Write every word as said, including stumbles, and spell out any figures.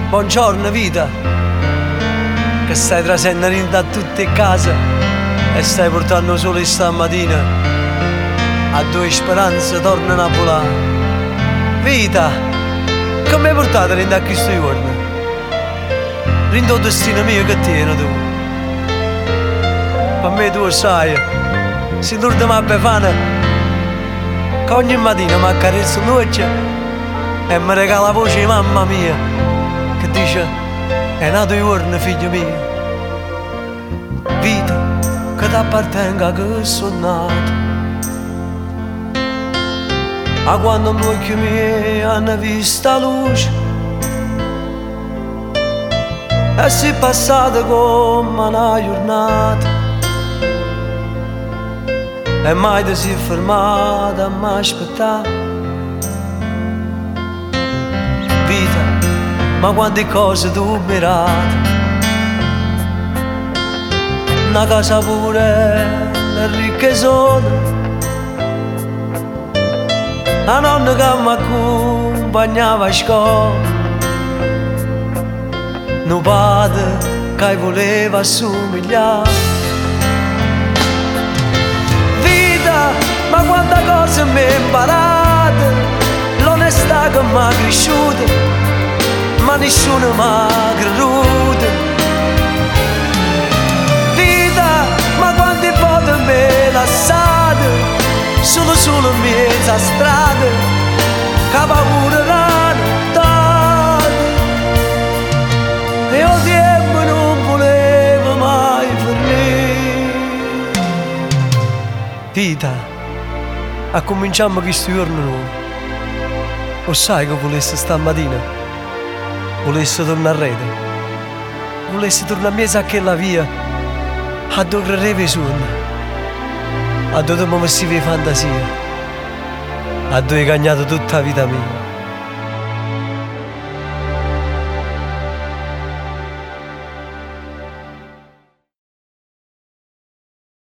Buongiorno vita, che stai trasendo da tutte le case e stai portando solo stamattina a due speranze tornano a volare. Vita, come hai portato in da questi giorni? Rindo il destino mio che tieni tu. Per me tu sai, se tu ti mi befana, che ogni mattina mi accarezza noce e mi regala la voce di mamma mia, che dice, è nato il giorno figlio mio. Vita, che ti appartenga che sono nato. A quando gli occhi miei hanno visto la luce e si è passata come una giornata e mai ti si è fermata a mi aspettare. Vita, ma quante cose tu mirate, una casa pure, le ricche sono, la nonna che mi accompagnava a scuola, un padre che voleva assomigliare. Vita, ma quante cose mi hai imparato, l'onestà che mi ha cresciuta, ma nessuno mi ha creduto. Vita, ma quante volte mi hai lasciato solo solo in mezzo a strada, che paura l'hanno data e il tempo non voleva mai finire. Vita, a cominciamo questo giorno nuovo. Lo sai che volessi stamattina? Volessi tornare a rete? Volessi tornare a mezzo a quella via, a dove credevi i sogni, a dove mi vestivi fantasia, a dove hai cagnato tutta la vita mia.